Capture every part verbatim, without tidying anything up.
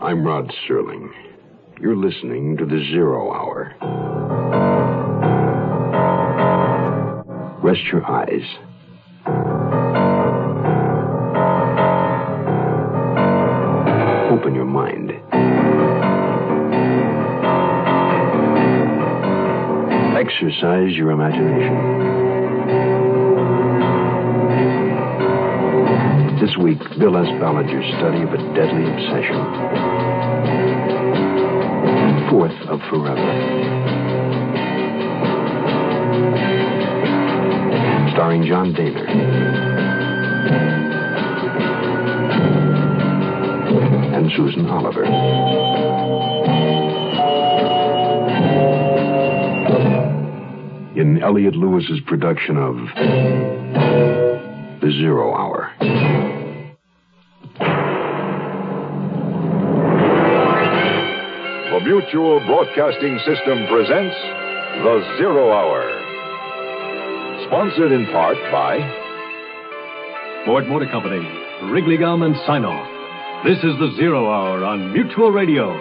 I'm Rod Serling. You're listening to The Zero Hour. Rest your eyes. Open your mind. Exercise your imagination. This week, Bill S. Ballinger's study of a deadly obsession. Fourth of Forever. Starring John Dehner. And Susan Oliver. In Elliot Lewis's production of The Zero Hour. The Mutual Broadcasting System presents The Zero Hour. Sponsored in part by Ford Motor Company, Wrigley Gum and Sign-Off. This is The Zero Hour on Mutual Radio.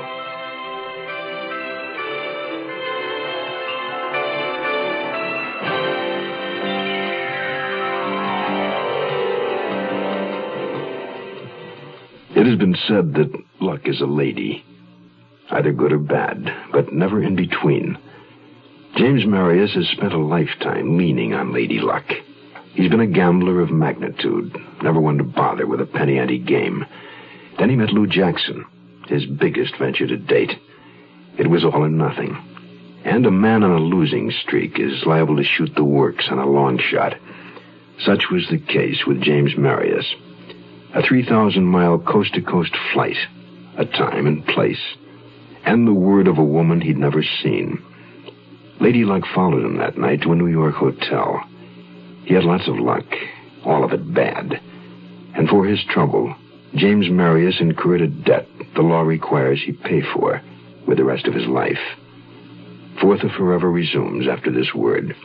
It has been said that luck is a lady, either good or bad, but never in between. James Marius has spent a lifetime leaning on Lady Luck. He's been a gambler of magnitude, never one to bother with a penny ante game. Then he met Lou Jackson, his biggest venture to date. It was all or nothing. And a man on a losing streak is liable to shoot the works on a long shot. Such was the case with James Marius. A three thousand mile coast-to-coast flight, a time and place, and the word of a woman he'd never seen. Lady Luck followed him that night to a New York hotel. He had lots of luck, all of it bad. And for his trouble, James Marius incurred a debt the law requires he pay for with the rest of his life. Fourth of Forever resumes after this word.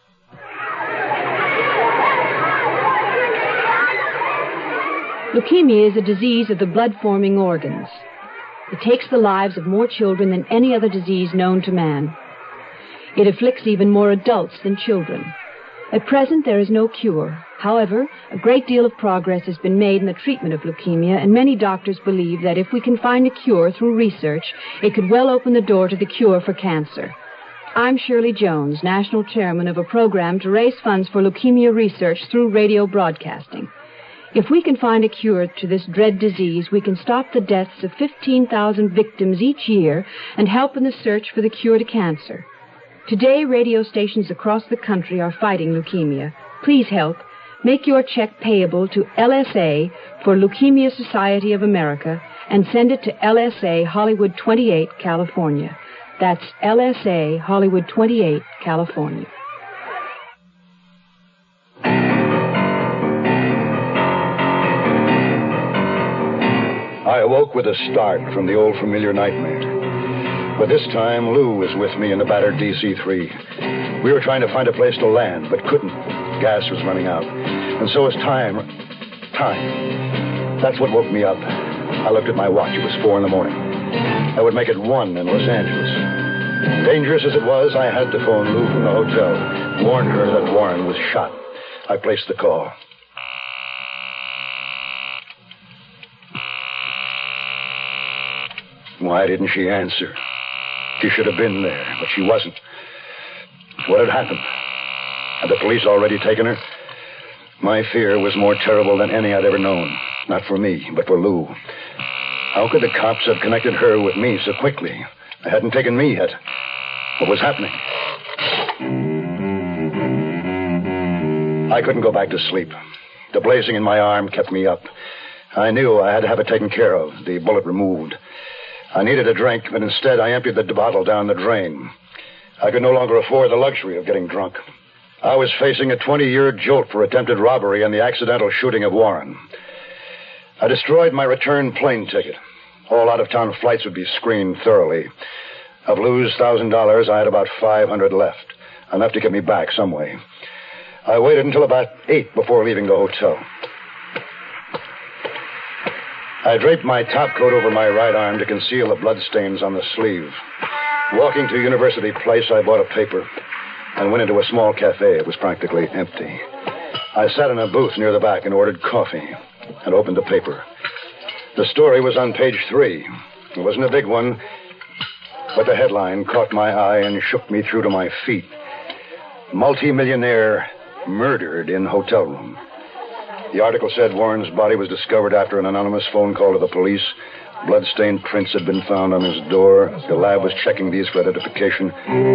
Leukemia is a disease of the blood-forming organs. It takes the lives of more children than any other disease known to man. It afflicts even more adults than children. At present, there is no cure. However, a great deal of progress has been made in the treatment of leukemia, and many doctors believe that if we can find a cure through research, it could well open the door to the cure for cancer. I'm Shirley Jones, National Chairman of a program to raise funds for leukemia research through radio broadcasting. If we can find a cure to this dread disease, we can stop the deaths of fifteen thousand victims each year and help in the search for the cure to cancer. Today, radio stations across the country are fighting leukemia. Please help. Make your check payable to L S A for Leukemia Society of America and send it to L S A Hollywood twenty-eight, California. That's L S A Hollywood twenty-eight, California. I awoke with a start from the old familiar nightmare. But this time, Lou was with me in the battered D C three. We were trying to find a place to land, but couldn't. Gas was running out. And so was time. Time. That's what woke me up. I looked at my watch. It was four in the morning. I would make it one in Los Angeles. Dangerous as it was, I had to phone Lou from the hotel. Warn her that Warren was shot. I placed the call. Why didn't she answer? She should have been there, but she wasn't. What had happened? Had the police already taken her? My fear was more terrible than any I'd ever known. Not for me, but for Lou. How could the cops have connected her with me so quickly? They hadn't taken me yet. What was happening? I couldn't go back to sleep. The blazing in my arm kept me up. I knew I had to have it taken care of, the bullet removed. I needed a drink, but instead I emptied the bottle down the drain. I could no longer afford the luxury of getting drunk. I was facing a twenty-year jolt for attempted robbery and the accidental shooting of Warren. I destroyed my return plane ticket. All out-of-town flights would be screened thoroughly. Of Lou's one thousand dollars, I had about five hundred left, enough to get me back some way. I waited until about eight before leaving the hotel. I draped my topcoat over my right arm to conceal the bloodstains on the sleeve. Walking to University Place, I bought a paper and went into a small cafe. It was practically empty. I sat in a booth near the back and ordered coffee and opened the paper. The story was on page three. It wasn't a big one, but the headline caught my eye and shook me through to my feet. Multi-millionaire murdered in hotel room. The article said Warren's body was discovered after an anonymous phone call to the police. Bloodstained prints had been found on his door. The lab was checking these for identification.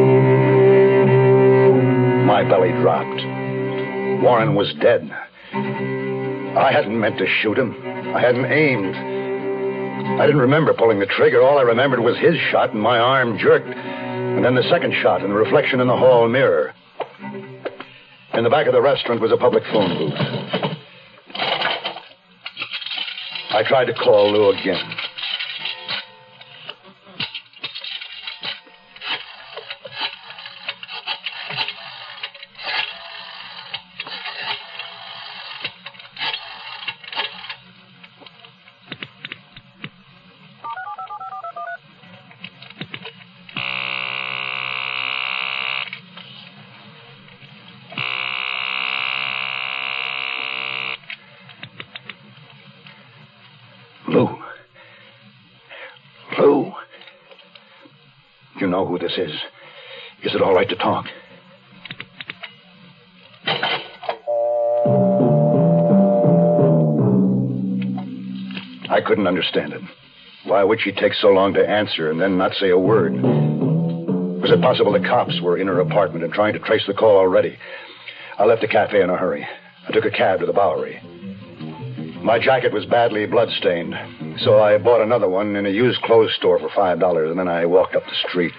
My belly dropped. Warren was dead. I hadn't meant to shoot him. I hadn't aimed. I didn't remember pulling the trigger. All I remembered was his shot, and my arm jerked. And then the second shot, and the reflection in the hall mirror. In the back of the restaurant was a public phone booth. I tried to call Lou again. Lou. Lou. You know who this is. Is it all right to talk? I couldn't understand it. Why would she take so long to answer and then not say a word? Was it possible the cops were in her apartment and trying to trace the call already? I left the cafe in a hurry. I took a cab to the Bowery. My jacket was badly bloodstained, so I bought another one in a used clothes store for five dollars, and then I walked up the street.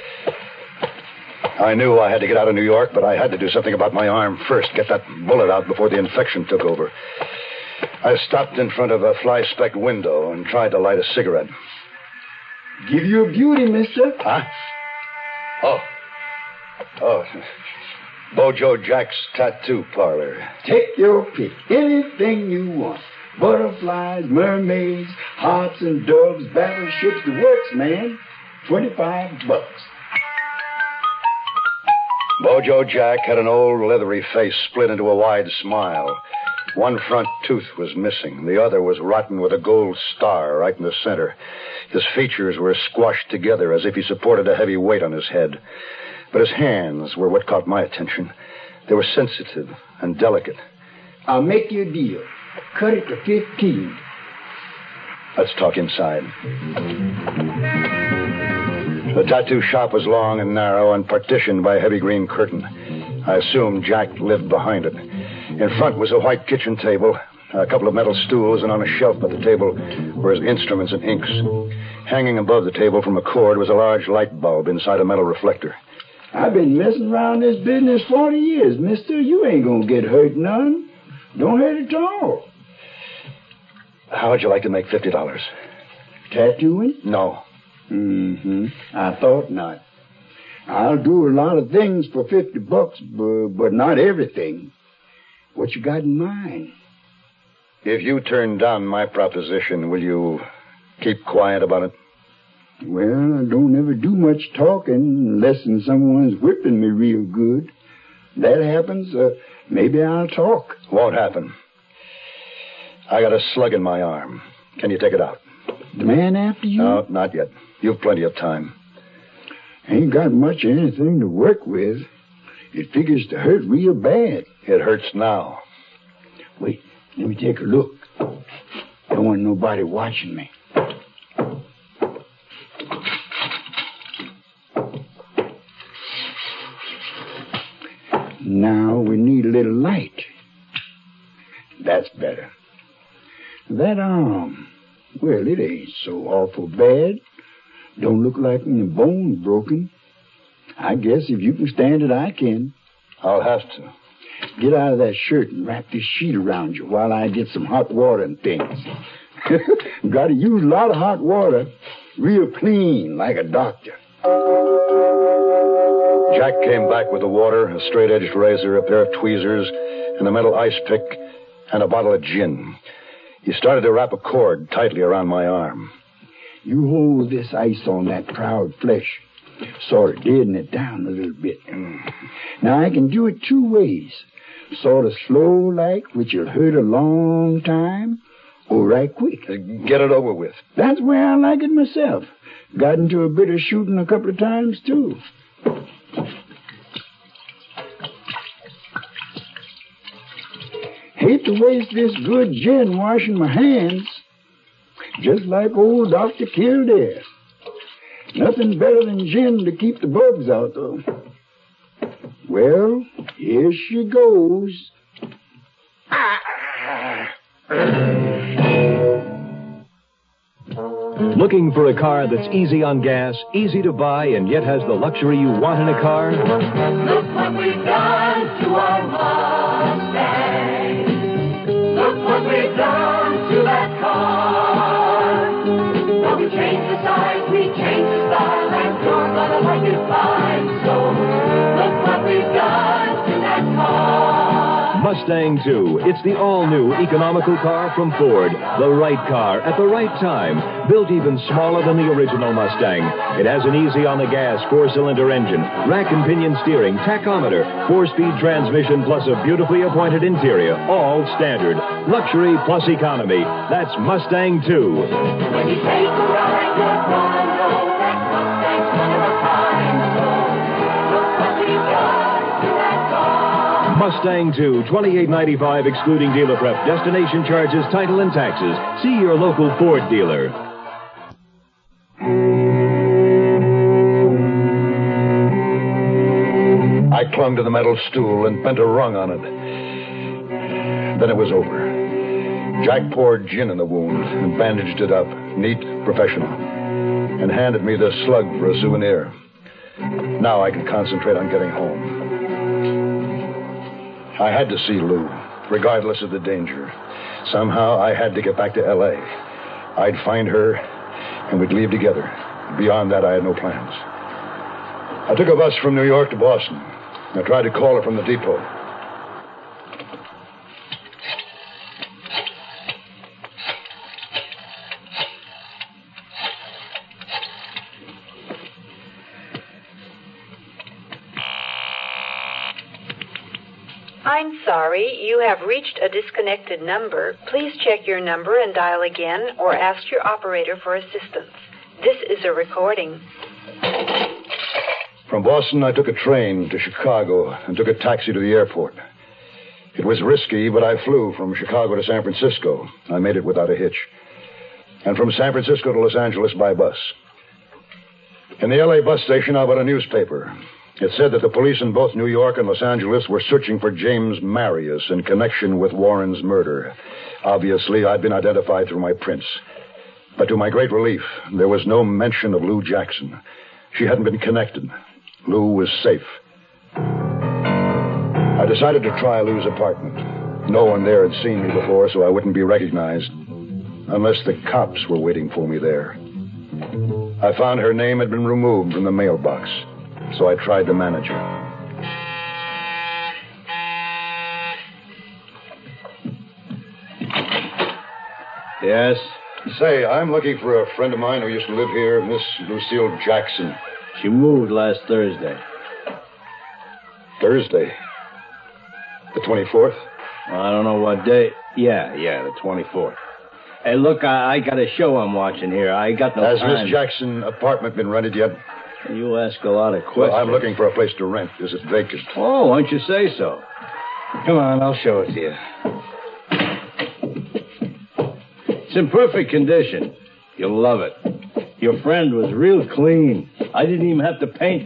I knew I had to get out of New York, but I had to do something about my arm first, get that bullet out before the infection took over. I stopped in front of a fly-specked window and tried to light a cigarette. Give you a beauty, mister. Huh? Oh. Oh. Bojo Jack's tattoo parlor. Take your pick. Anything you want. Butterflies, mermaids, hearts and doves, battleships, the works, man. Twenty-five bucks. Bojo Jack had an old leathery face split into a wide smile. One front tooth was missing. The other was rotten with a gold star right in the center. His features were squashed together as if he supported a heavy weight on his head. But his hands were what caught my attention. They were sensitive and delicate. I'll make you a deal. Cut it to fifteen. Let's talk inside. The tattoo shop was long and narrow and partitioned by a heavy green curtain. I assumed Jack lived behind it. In front was a white kitchen table, a couple of metal stools, and on a shelf at the table were his instruments and inks. Hanging above the table from a cord was a large light bulb inside a metal reflector. I've been messing around this business forty years, mister. You ain't gonna get hurt none. Don't hurt at all. How would you like to make fifty dollars? Tattooing? No. Mm-hmm. I thought not. I'll do a lot of things for fifty bucks, but, but not everything. What you got in mind? If you turn down my proposition, will you keep quiet about it? Well, I don't ever do much talking unless someone's whipping me real good. That happens, uh, maybe I'll talk. Won't happen. I got a slug in my arm. Can you take it out? The man after you? No, not yet. You've plenty of time. Ain't got much of anything to work with. It figures to hurt real bad. It hurts now. Wait, let me take a look. Don't want nobody watching me. Now we need a little light. That's better. That arm, well, it ain't so awful bad. Don't look like any bones broken. I guess if you can stand it, I can. I'll have to. Get out of that shirt and wrap this sheet around you while I get some hot water and things. Got to use a lot of hot water. Real clean, like a doctor. Jack came back with the water, a straight-edged razor, a pair of tweezers, and a metal ice pick, and a bottle of gin. He started to wrap a cord tightly around my arm. You hold this ice on that proud flesh, sort of deaden it down a little bit. Now, I can do it two ways. Sort of slow like, which will hurt a long time, or right quick. Get it over with. That's where I like it myself. Got into a bit of shooting a couple of times, too. Hate to waste this good gin washing my hands. Just like old Doctor Kildare. Nothing better than gin to keep the bugs out, though. Well, here she goes. Looking for a car that's easy on gas, easy to buy, and yet has the luxury you want in a car? Look what we've done to our Mustang. Look what we've done to that car. Well, we changed the size, we changed the style, and you're gonna like it fine. So, look what we've done to that car. Mustang two. It's the all-new economical car from Ford. The right car at the right time. Built even smaller than the original Mustang. It has an easy-on-the-gas four-cylinder engine, rack and pinion steering, tachometer, four-speed transmission, plus a beautifully appointed interior. All standard. Luxury plus economy. That's Mustang two. When you take a ride, you're gonna know that Mustang's one of a kind. So, look what we've done to that car. Mustang two, twenty-eight ninety-five excluding dealer prep, destination charges, title, and taxes. See your local Ford dealer. I clung to the metal stool and bent a rung on it. Then it was over. Jack poured gin in the wound and bandaged it up, neat, professional, and handed me the slug for a souvenir. Now I can concentrate on getting home. I had to see Lou, regardless of the danger. Somehow I had to get back to L A. I'd find her, and we'd leave together. Beyond that, I had no plans. I took a bus from New York to Boston. I tried to call her from the depot. I'm sorry, you have reached a disconnected number. Please check your number and dial again or ask your operator for assistance. This is a recording. From Boston, I took a train to Chicago and took a taxi to the airport. It was risky, but I flew from Chicago to San Francisco. I made it without a hitch. And from San Francisco to Los Angeles by bus. In the L A bus station, I bought a newspaper. It said that the police in both New York and Los Angeles were searching for James Marius in connection with Warren's murder. Obviously, I'd been identified through my prints. But to my great relief, there was no mention of Lou Jackson. She hadn't been connected. Lou was safe. I decided to try Lou's apartment. No one there had seen me before, so I wouldn't be recognized. Unless the cops were waiting for me there. I found her name had been removed from the mailbox. So I tried the manager. Yes? Say, I'm looking for a friend of mine who used to live here, Miss Lucille Jackson. She moved last Thursday. Thursday? The twenty-fourth? Well, I don't know what day. Yeah, yeah, the twenty-fourth. Hey, look, I, I got a show I'm watching here. I got no Has time. Miss Jackson's apartment been rented yet? You ask a lot of questions. Well, I'm looking for a place to rent. Is it vacant? Oh, why don't you say so? Come on, I'll show it to you. It's in perfect condition. You'll love it. Your friend was real clean. I didn't even have to paint.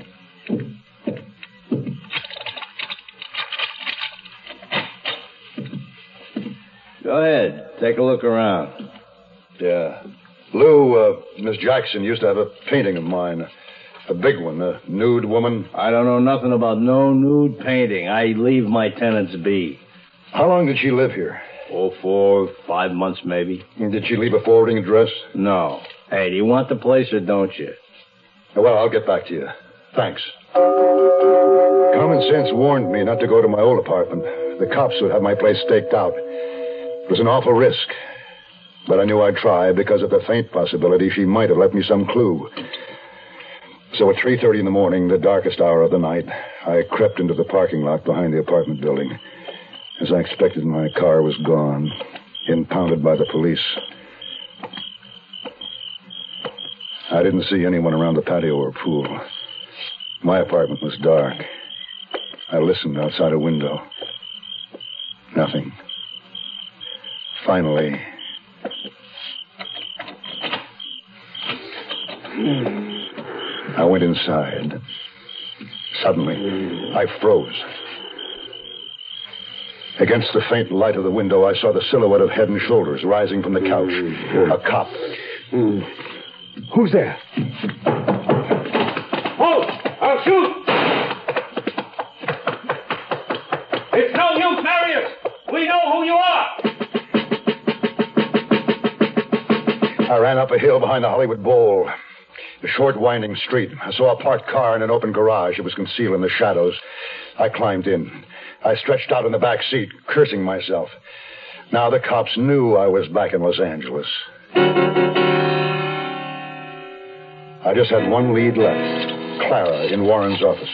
Go ahead. Take a look around. Yeah. Lou, uh, Miss Jackson used to have a painting of mine. A big one, a nude woman. I don't know nothing about no nude painting. I leave my tenants be. How long did she live here? Oh, four, five months maybe. And did she leave a forwarding address? No. Hey, do you want the place or don't you? Well, I'll get back to you. Thanks. Common sense warned me not to go to my old apartment. The cops would have my place staked out. It was an awful risk. But I knew I'd try because of the faint possibility she might have left me some clue. So at three thirty in the morning, the darkest hour of the night, I crept into the parking lot behind the apartment building. As I expected, my car was gone, impounded by the police. I didn't see anyone around the patio or pool. My apartment was dark. I listened outside a window. Nothing. Finally... I went inside. Suddenly, I froze. Against the faint light of the window, I saw the silhouette of head and shoulders rising from the couch. A cop. Who's there? Halt! I'll shoot! It's no use, Marius! We know who you are! I ran up a hill behind the Hollywood Bowl. A short, winding street. I saw a parked car in an open garage. It was concealed in the shadows. I climbed in. I stretched out in the back seat, cursing myself. Now the cops knew I was back in Los Angeles. I just had one lead left. Clara in Warren's office.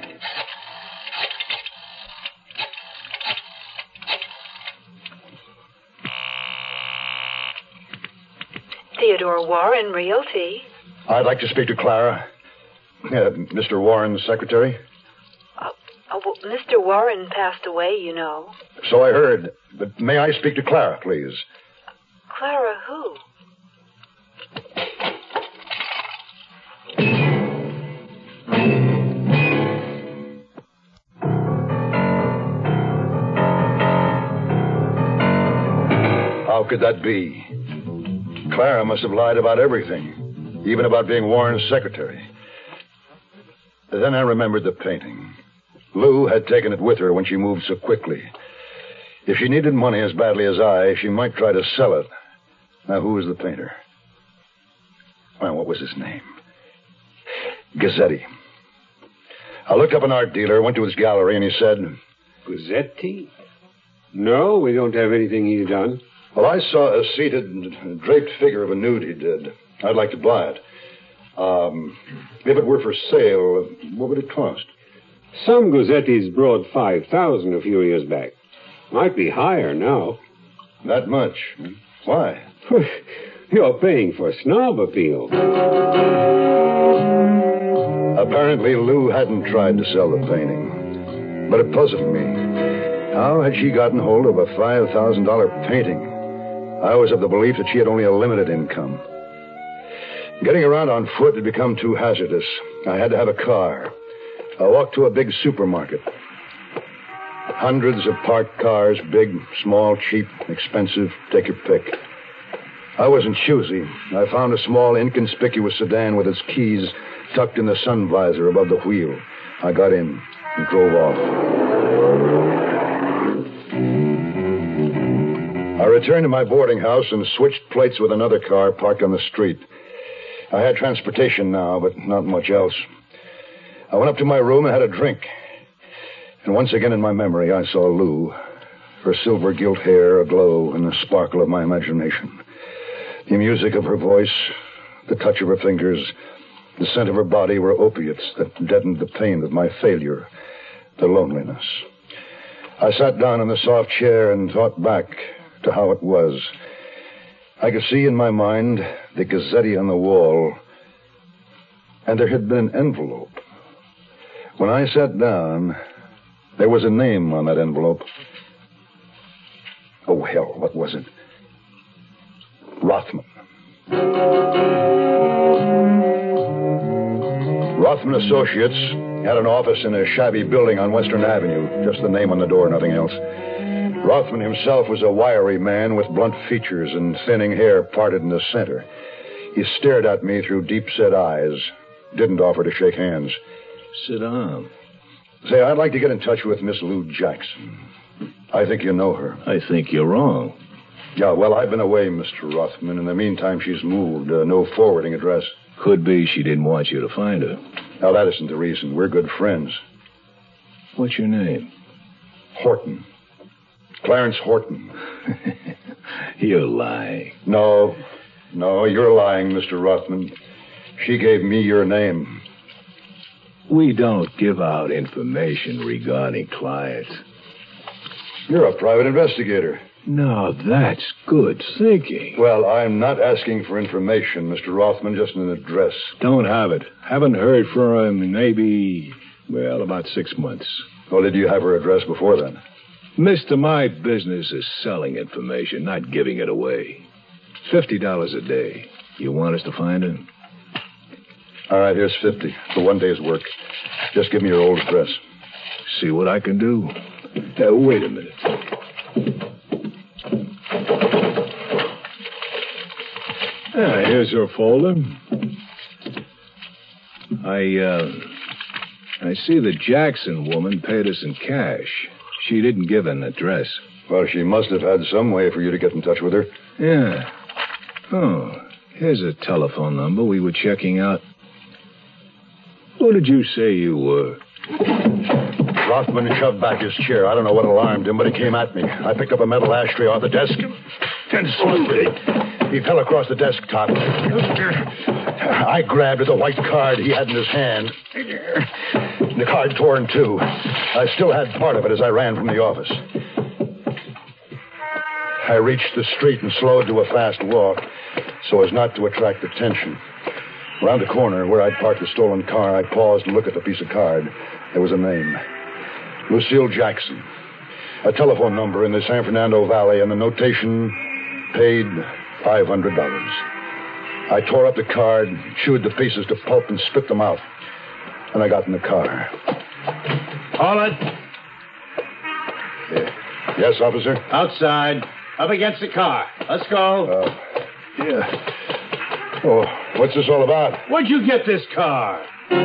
Theodore Warren, Realty. I'd like to speak to Clara. Uh, Mister Warren's secretary. Uh, uh, well, Mister Warren passed away, you know. So I heard. But may I speak to Clara, please? Clara who? How could that be? Clara must have lied about everything, even about being Warren's secretary. Then I remembered the painting. Lou had taken it with her when she moved so quickly. If she needed money as badly as I, she might try to sell it. Now, who was the painter? Well, what was his name? Gazzetti. I looked up an art dealer, went to his gallery, and he said... Gazzetti? No, we don't have anything he's done. Well, I saw a seated, draped figure of a nude he did. I'd like to buy it. Um, if it were for sale, what would it cost? Some Gazzettis brought five thousand a few years back. Might be higher now. That much? Why? You're paying for snob appeal. Apparently, Lou hadn't tried to sell the painting. But it puzzled me. How had she gotten hold of a five thousand dollars painting? I was of the belief that she had only a limited income. Getting around on foot had become too hazardous. I had to have a car. I walked to a big supermarket. Hundreds of parked cars, big, small, cheap, expensive, take your pick. I wasn't choosy. I found a small, inconspicuous sedan with its keys tucked in the sun visor above the wheel. I got in and drove off. I returned to my boarding house and switched plates with another car parked on the street. I had transportation now, but not much else. I went up to my room and had a drink. And once again in my memory, I saw Lou, her silver gilt hair aglow in the sparkle of my imagination. The music of her voice, the touch of her fingers, the scent of her body were opiates that deadened the pain of my failure, the loneliness. I sat down in the soft chair and thought back to how it was. I could see in my mind the Gazzetti on the wall, and there had been an envelope. When I sat down, there was a name on that envelope. Oh, hell, what was it? Rothman. Rothman Associates had an office in a shabby building on Western Avenue, just the name on the door, nothing else. Rothman himself was a wiry man with blunt features and thinning hair parted in the center. He stared at me through deep-set eyes, didn't offer to shake hands. Sit down. Say, I'd like to get in touch with Miss Lou Jackson. I think you know her. I think you're wrong. Yeah, well, I've been away, Mister Rothman. In the meantime, she's moved. Uh, no forwarding address. Could be she didn't want you to find her. Now, that isn't the reason. We're good friends. What's your name? Horton. Clarence Horton. You're lying. No. No, you're lying, Mister Rothman. She gave me your name. We don't give out information regarding clients. You're a private investigator. Now, that's good thinking. Well, I'm not asking for information, Mister Rothman, just an address. Don't have it. Haven't heard from him in maybe, well, about six months. Well, did you have her address before then? Mister, my business is selling information, not giving it away. Fifty dollars a day. You want us to find her? All right, here's fifty for one day's work. Just give me your old address. See what I can do. Uh, wait a minute. Ah, here's her folder. I, uh, I see the Jackson woman paid us in cash. She didn't give an address. Well, she must have had some way for you to get in touch with her. Yeah. Oh, here's a telephone number we were checking out. Who did you say you were? Rothman shoved back his chair. I don't know what alarmed him, but he came at me. I picked up a metal ashtray off the desk and swung it. He fell across the desktop. I grabbed the white card he had in his hand. The card tore in two. I still had part of it as I ran from the office. I reached the street and slowed to a fast walk so as not to attract attention. Around the corner where I'd parked the stolen car, I paused to look at the piece of card. There was a name. Lucille Jackson. A telephone number in the San Fernando Valley, and the notation, paid five hundred dollars. I tore up the card, chewed the pieces to pulp, and spit them out. Then I got in the car. Hold it. Yeah. Yes, officer? Outside. Up against the car. Let's go. Uh, yeah. Oh, what's this all about? Where'd you get this car?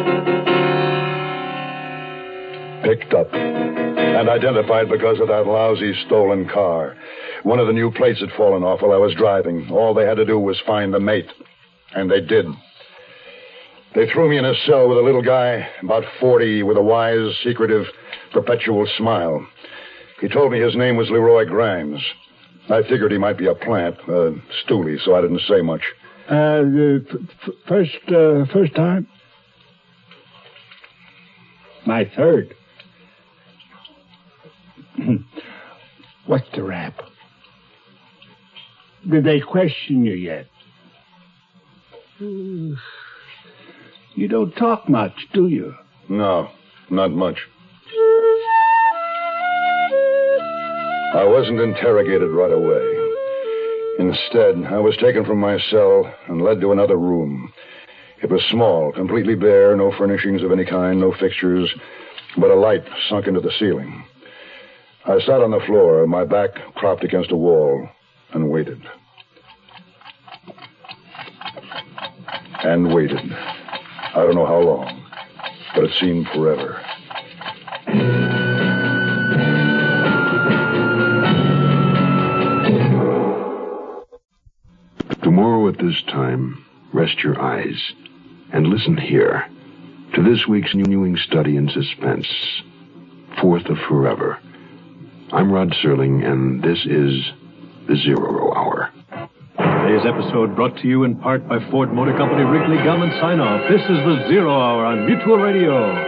Picked up and identified because of that lousy stolen car. One of the new plates had fallen off while I was driving. All they had to do was find the mate. And they did. They threw me in a cell with a little guy, about forty, with a wise, secretive, perpetual smile. He told me his name was Leroy Grimes. I figured he might be a plant, a stoolie, so I didn't say much. Uh, the f- first, uh, first time? My third. What's the rap? Did they question you yet? You don't talk much, do you? No, not much. I wasn't interrogated right away. Instead, I was taken from my cell and led to another room. It was small, completely bare, no furnishings of any kind, no fixtures, but a light sunk into the ceiling. I sat on the floor, my back propped against a wall, and waited. And waited. I don't know how long, but it seemed forever. Tomorrow at this time, rest your eyes and listen here to this week's renewing study in suspense, Fourth of Forever. I'm Rod Serling, and this is the Zero Hour. Today's episode brought to you in part by Ford Motor Company, Wrigley Gum, and Sign Off. This is the Zero Hour on Mutual Radio.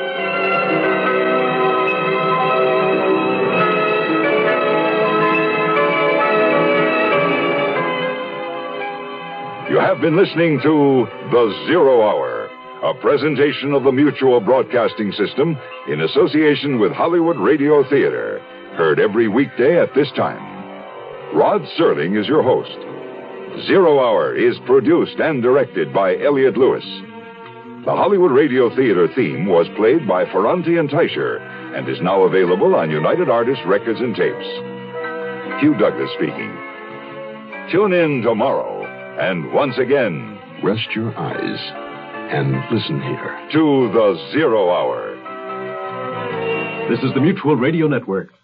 You have been listening to The Zero Hour, a presentation of the Mutual Broadcasting System in association with Hollywood Radio Theater, heard every weekday at this time. Rod Serling is your host. Zero Hour is produced and directed by Elliot Lewis. The Hollywood Radio Theater theme was played by Ferranti and Teicher and is now available on United Artists Records and Tapes. Hugh Douglas speaking. Tune in tomorrow. And once again, rest your eyes and listen here to the Zero Hour. This is the Mutual Radio Network.